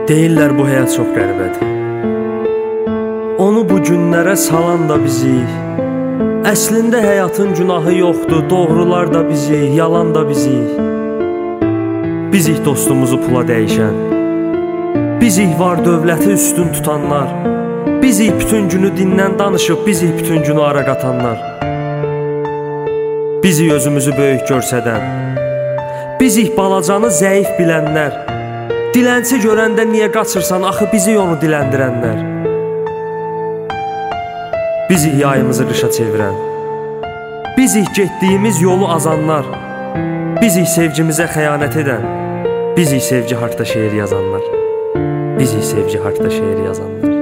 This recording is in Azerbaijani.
Deyirlər bu həyat çox qəribədir. Onu bu günlərə salan da bizi. Əslində həyatın günahı yoxdur, doğrular da bizi, yalan da bizi. Bizik dostumuzu pula dəyişən, bizik var dövləti üstün tutanlar, bizik bütün günü dindən danışıb, bizik bütün günü ara qatanlar, bizik özümüzü böyük görsədən, bizik balacanı zəif bilənlər, dilənçi görəndə niyə qaçırsan, axı bizik onu diləndirənlər, bizik yayımızı qışa çevirən, bizik getdiyimiz yolu azanlar, bizik sevgimizə xəyanət edən, bizik sevgi haqda şeir yazanlar, bizik sevgi haqda şeir yazanlar.